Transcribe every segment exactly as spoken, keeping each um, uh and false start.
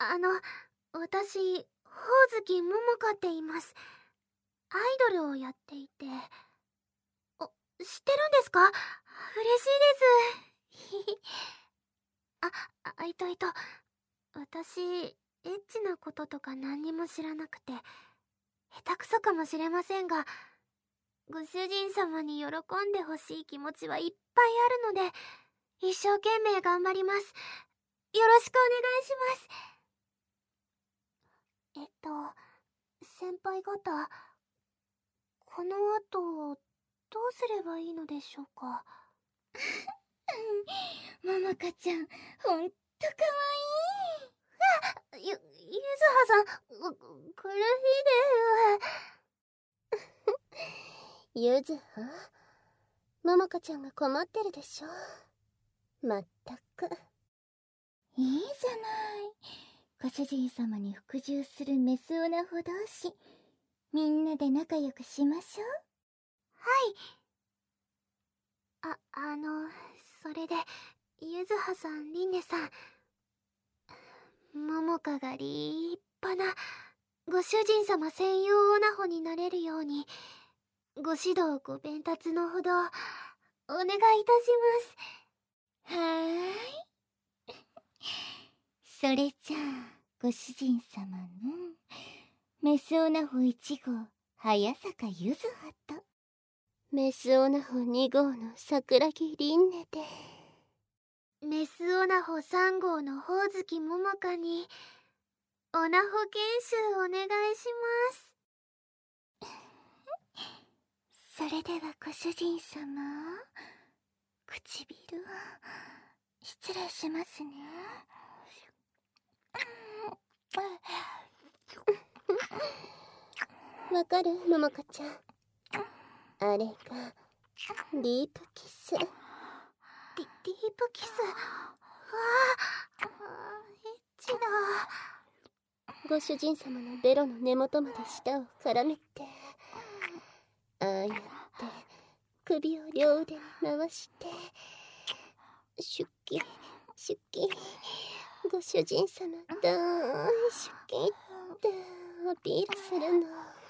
あの、私、ほおずきももかって言います。アイドルをやっていて。あ、知ってるんですか？嬉しいです。あ、あ、いといと、私、エッチなこととか何にも知らなくて、下手くそかもしれませんが、ご主人様に喜んでほしい気持ちはいっぱいあるので、一生懸命頑張ります。よろしくお願いします。えっと、先輩方、この後、どうすればいいのでしょうか。 ももかちゃん、ほんとかわいい。ゆ、ゆずはさん、く、苦しいです。 ゆずはももかちゃんが困ってるでしょ。まったく。いいじゃない。ご主人様に服従するメスオナホ同士、みんなで仲良くしましょう。 はい。あ、あの、それで、ゆずはさん、りんねさん、ももかが立派なご主人様専用オナホになれるようにご指導ご鞭達のほどお願いいたします。はーい。それじゃあご主人様のメスオナホいち号早坂ゆずはとメスオナホに号の桜木凛音でメスオナホさん号のほおずきももかにオナホ研修お願いします。それではご主人様、唇を失礼しますね。わかる？ももかちゃん、あれがディープキス。ディ、ディープキス。わあ、エッチだ。 ご主人様のベロの根元まで舌を絡めて、ああやって首を両腕に回してシュッキシュッキ、ご主人様大シュッキってアピールするの。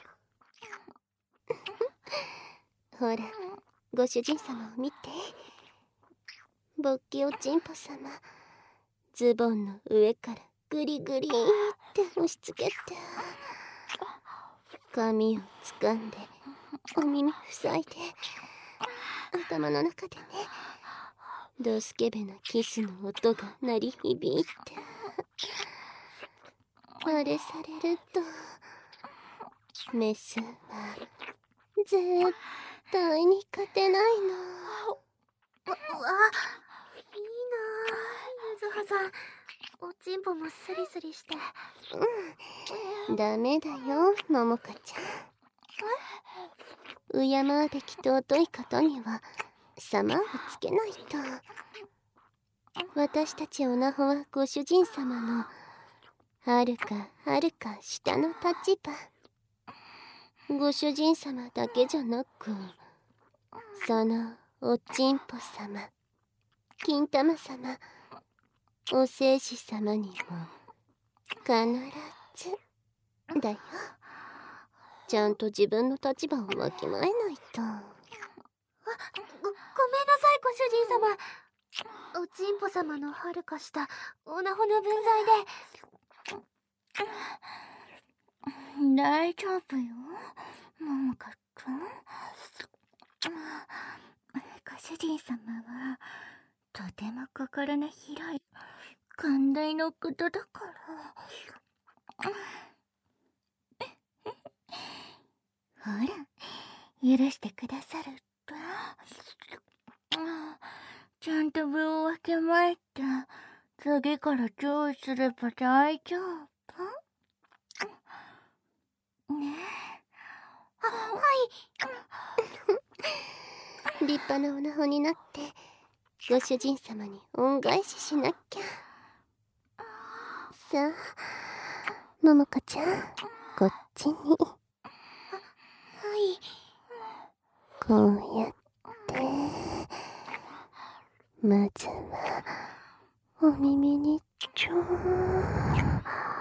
ほら、ご主人様を見て。勃起おちんぽ様、ズボンの上からグリグリって押し付けて、髪を掴んでお耳塞いで、頭の中でね、ドスケベなキスの音が鳴り響いて、あれされるとメスは絶対に勝てないの。 わ、わ、いいなぁ、ゆずはさん。おちんぽもスリスリして。 うん、ダメだよ、ももかちゃん。敬うべき尊い方には様をつけないと。私たちオナホはご主人様のはるかはるか下の立場。ご主人様だけじゃなく、そのおちんぽ様、金玉様、おせいし様にも必ずだよ。ちゃんと自分の立場をわきまえないと。あ、 ご、ごめんなさい、ご主人様。おちんぽ様のはるか下、オナホの分際で。 大丈夫よ、ももかくん。ご主人様はとても心の広い寛大な方だから。ほら、許してくださると。ちゃんと分をわきまえて、次から注意すれば大丈夫ねえ。 あ、はい。 立派なオナホになってご主人様に恩返ししなきゃ。さあ、ももかちゃん、こっちに。 は、はい。 こうやってまずはお耳にちょー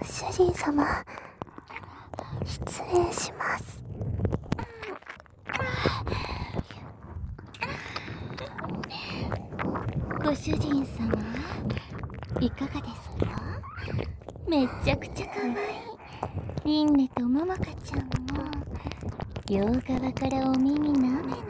主人様、失礼します。 ご主人様、いかがですか？めっちゃくちゃ可愛いリンネとモモカちゃんも両側からお耳なめなめ。はい、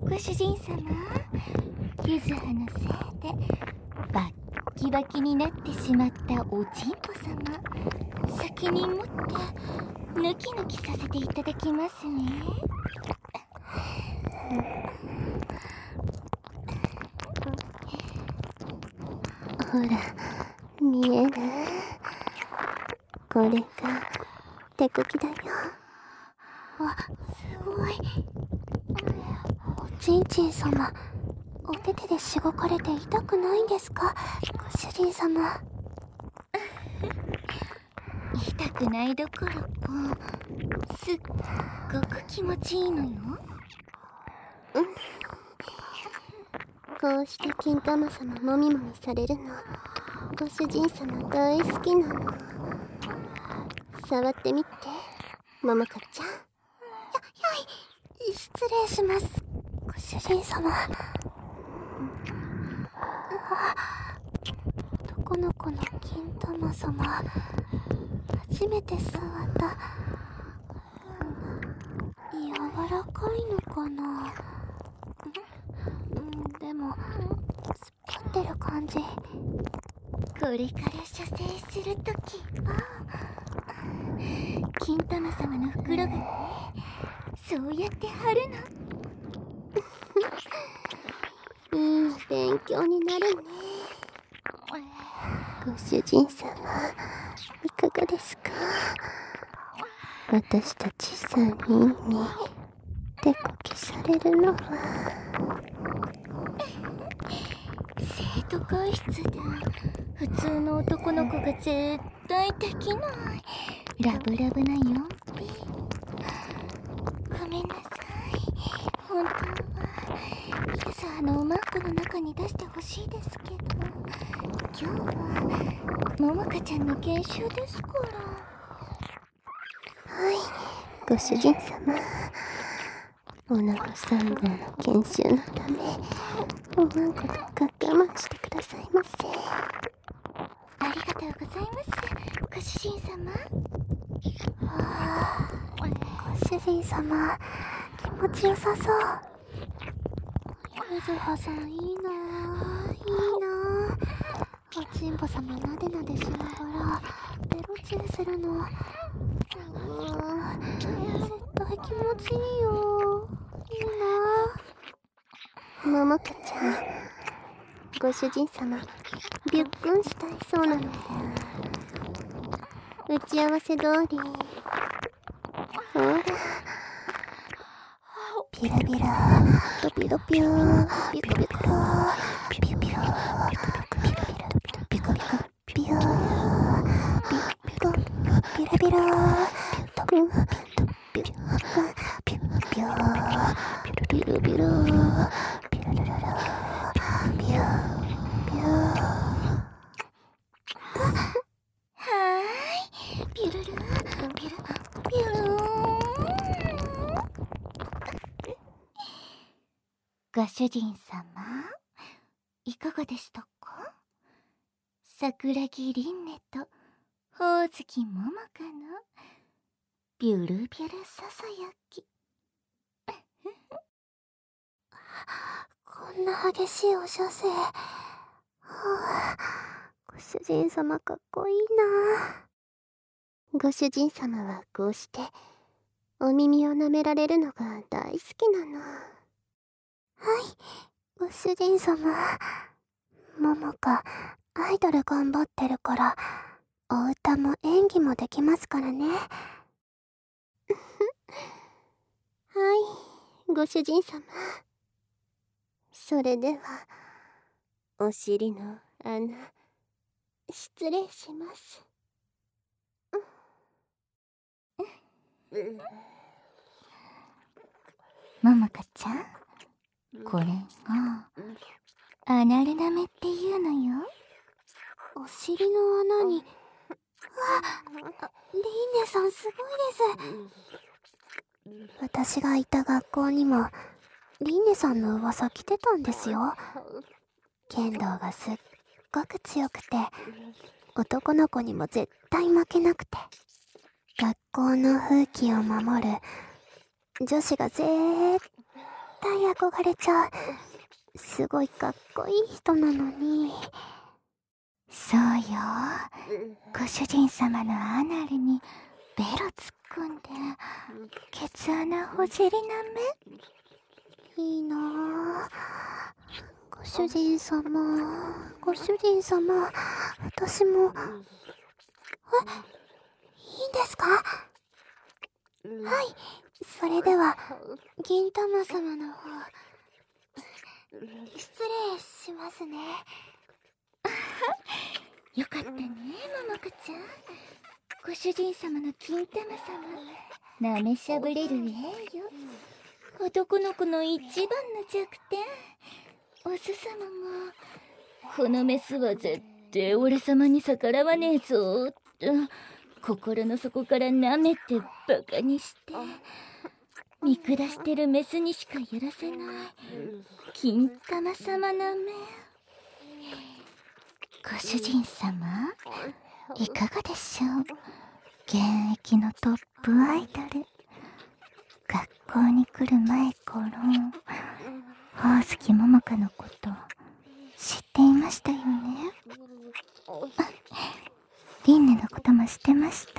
ご主人様、ゆずはのせいでバッキバキになってしまったおちんぽ様、責任持ってヌキヌキさせていただきますね。ほら、見える？これが手こきだよ。 わ、すごい。おちんちん様、お手手でしごかれて痛くないんですか、ご主人様。 痛くないどころか、すっごく気持ちいいのよ。うん、こうして金玉様もみもみされるの、ご主人様大好きなの。触ってみて、ももかちゃん。や、 はい、失礼します、ご主人様。男の子の金玉様、初めて触った。柔らかいのかな。うん、でも突っ張ってる感じ。 これから射精するときは金玉様の袋がね、そうやって貼るの。いい勉強になるね。ご主人様、いかがですか？私たち三人に手こきされるのは生徒会室で普通の男の子が絶対できないラブラブなよんぴ。ごめんなさい。本当はゆずはのおまんこの中に出してほしいですけど、今日はももかちゃんの研修ですから。はい、ご主人様、おなごさん号の研修のためおまんことか我慢してくださいませ。ありがとうございます、ご主人様。 はあ、ご主人様、気持ちよさそう。ゆずはさん、いいなぁ、いいなぁ。おちんぽ様なでなでしながらベロチューするの、うーん、絶対気持ちいいよ。いいなぁ。 ももかちゃん、ご主人様びっくんしたいそうなので、打ち合わせ通り、ほらピラピラドピドピューピコピコピュピュピラピコピコピューピコピラピラドピュピュピュピュピュピルピルピララララピュピュはーい、ピュルルピュルピュルご主人様、いかがでしたか？桜木凛音とほおずきももかのビュルビュルささやき。 こんな激しいお射精、はあ、ご主人様かっこいいな。 ご主人様はこうしてお耳を舐められるのが大好きなの。 はい、ご主人様。ももか、アイドル頑張ってるから、お歌も演技もできますからね。はいい、ご主人様。それでは、お尻の穴、失礼します。ももかちゃん、これがアナルナメっていうのよ。 お尻の穴に。わあ、リンネさんすごいです。私がいた学校にもリンネさんの噂来てたんですよ。剣道がすっごく強くて、男の子にも絶対負けなくて、学校の風紀を守る女子が絶対憧れちゃう、すごいかっこいい人なのに。 そうよ、ご主人様のアナルにベロ突っ込んでケツ穴ほじりなめ。 いいなぁ。ご主人様、ご主人様、私も。え、いいんですか？はい、それでは銀玉様の方、失礼しますね。 よかったね、ももかちゃん。ご主人様の金玉様、なめしゃぶれるええよ。男の子の一番の弱点。おす様が、このメスは絶対俺様に逆らわねえぞーと心の底から舐めてバカにして見下してるメスにしかやらせない金玉様なめ。ご主人様、いかがでしょう。現役のトップアイドル。学校に来る前頃、ほおずきももかのこと知っていましたよね。リンネのことも知ってました？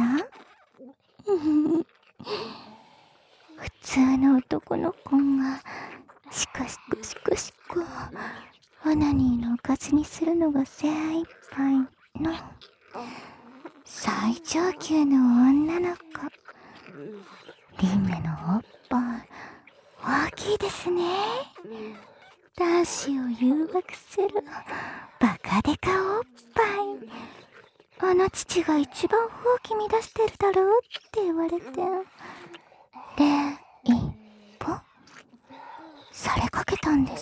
普通の男の子がシコシコシコシコオナニーのおかずにするのが精一杯の最上級の女の子。リンネのおっぱい大きいですね。男子を誘惑するバカデカおっぱい。あの父が一番風紀乱してるだろうって言われて、礼一歩されかけたんです。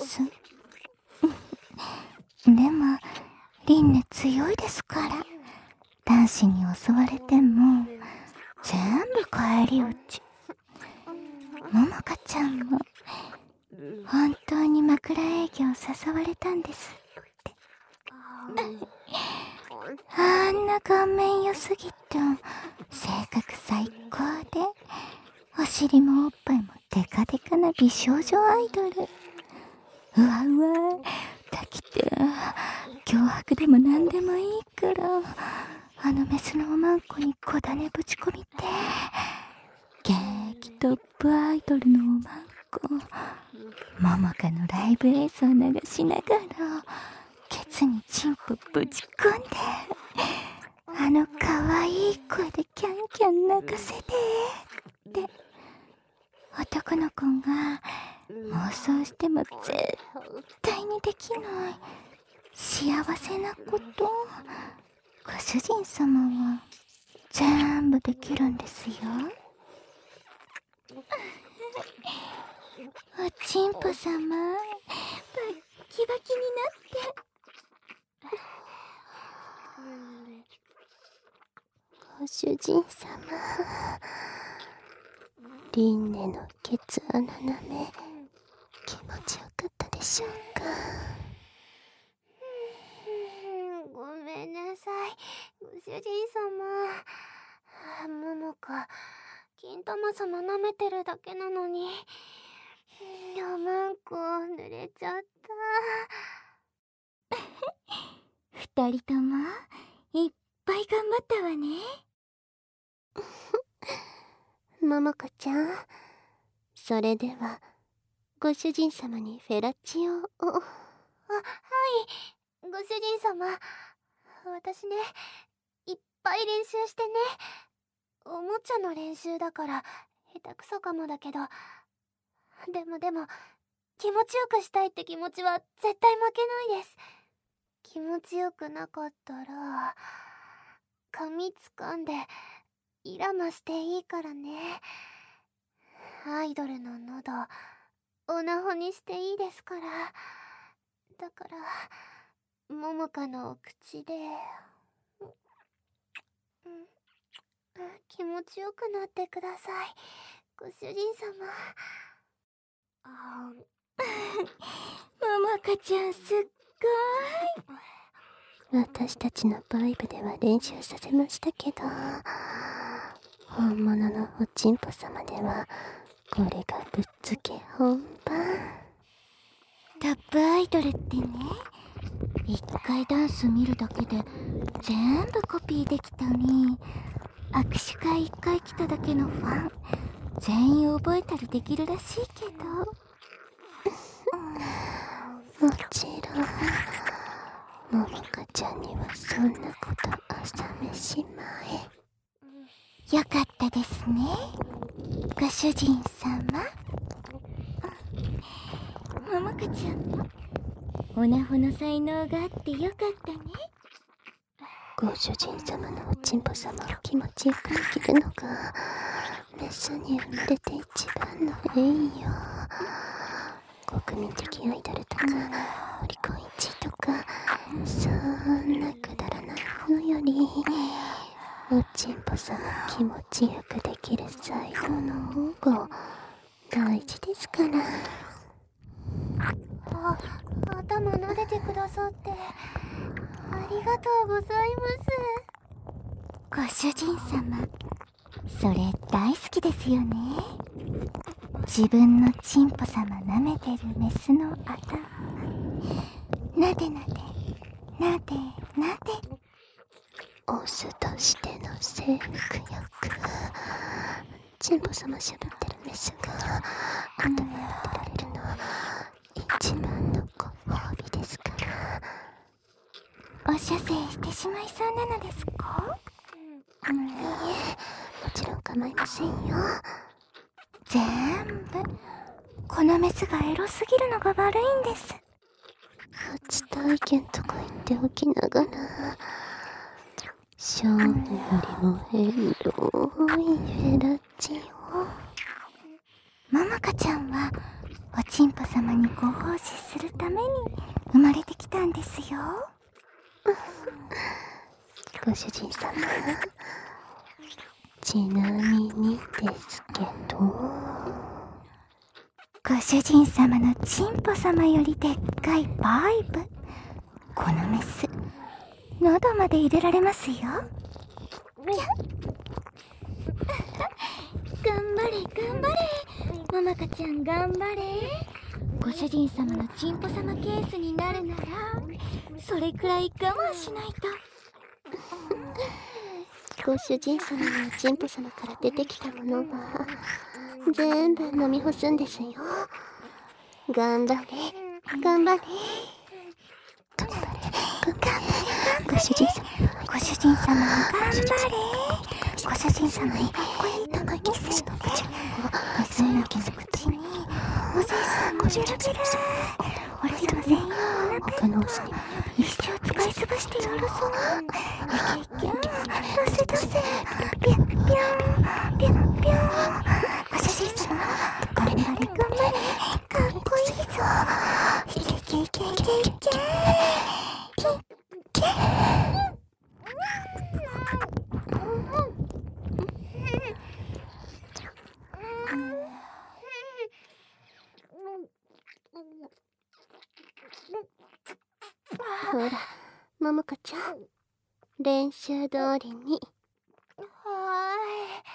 でもリンネ強いですから、男子に襲われても全部返り討ち。ももかちゃんも本当に枕営業誘われたんですって。あんな顔面良すぎて性格最高で、お尻もおっぱいもデカデカな美少女アイドル。うわうわ、抱きて脅迫でも何でもいいからあのメスのおまんこに小種ぶち込みて。現役トップアイドルのおまんこ、ももかのライブ映像流しながらケツにチンポぶち込んで、あの可愛い声でキャンキャン泣かせてって男の子が妄想しても絶対にできない幸せなこと、ご主人様は全部できるんですよ。おちんぽ様、バッキバキになって。 ご主人様、リンネのケツ穴なめ気持ちよかったでしょうか。ごめんなさい、ご主人様。ももか、金玉様舐めてるだけなのに、おまんこ濡れちゃった。 二人ともいっぱい頑張ったわね。 ももこちゃん、それではご主人様にフェラチオを。あ、はい、ご主人様。私ね、いっぱい練習してね。おもちゃの練習だから下手くそかもだけど、でもでも気持ちよくしたいって気持ちは絶対負けないです。気持ちよくなかったら髪掴んでイラマしていいからね。アイドルの喉オナホにしていいですから。 だから、桃香のお口で、うん、気持ちよくなってください、ご主人様。あ桃香ちゃん、すっごーい。私たちのバイブでは練習させましたけど、本物のおちんぽ様ではこれがぶっつけ本番。 トップアイドルってね、一回ダンス見るだけで全部コピーできたり、握手会一回来ただけのファン全員覚えたりできるらしいけどもちろん桃香ちゃんにはそんなこと朝飯前。 よかったですね、ご主人様。桃香ちゃんもオナホの才能があってよかったね。 ご主人様のおちんぽ様を気持ちよくできるのがメスに生まれて一番の栄養。国民的アイドルとかオリコンいちいとか、そんなくだらないのよりおちんぽ様を気持ちよくできる才能の方が大事ですから。 あ、頭撫でてくださってありがとうございご主人様、それ大好きですよね。自分のチンポ様舐めてるメスの頭、なでなでなでなで。 オスとしての征服欲。チンポ様しゃぶってるメスが頭を当てられるの一番のご褒美ですから。 お射精してしまいそうなのですか？ うん、いいえ、もちろん構いませんよ。 全部このメスがエロすぎるのが悪いんです。 初体験とか言っておきながら、ショーンよりも縁遠いフェラチオ。 ももかちゃんはおちんぽ様にご奉仕するために生まれてきたんですよ。 ご主人様、ちなみにですけど、 ご主人様のチンポ様よりでっかいバイブ、このメス喉まで入れられますよ。頑張れ頑張れ、ももかちゃん頑張れ。ご主人様のチンポ様ケースになるならそれくらい我慢しないと。 ご主人様のおちんぽ様から出てきたものは全部飲み干すんですよ。頑張れ頑張れ頑張れ頑張れ。ご主人様、 ご主人様頑張れ。ご主人様にかっこいい玉キスの口をメスの傷口におせっさんもジュルジュル。俺様専用の他のオスに一生使い潰してやるぞ。いけいけ、どせどせ、ピュンピュンピュンピュン。ご主人様頑張れ頑張れ、かっこいいぞ。いけいけいけいけいけいけ。 ほら、ももかちゃん、練習通りに。 はーい。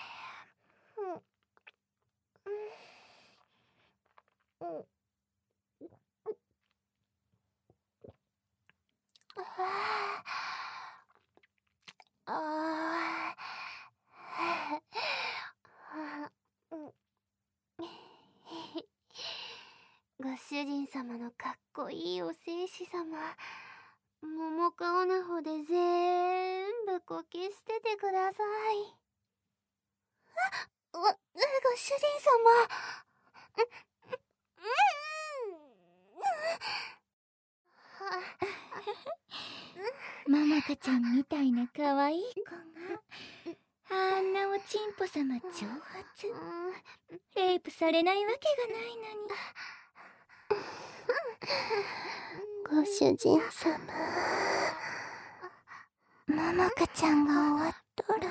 うんうん、ああご主人様のかっこいいお静止様、桃かオナホで全部こき捨ててください。あ、わ、ご主人様。 ももかちゃんみたいな可愛い子があんなおちんぽ様挑発、レイプされないわけがないのに。 ごご主人様。 ももかちゃんが終わったら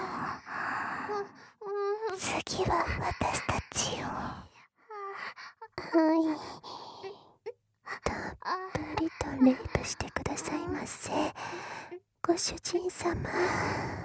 次は私たちよ。 はい、たっぷりとレイプしてくださいませ、ご主人様。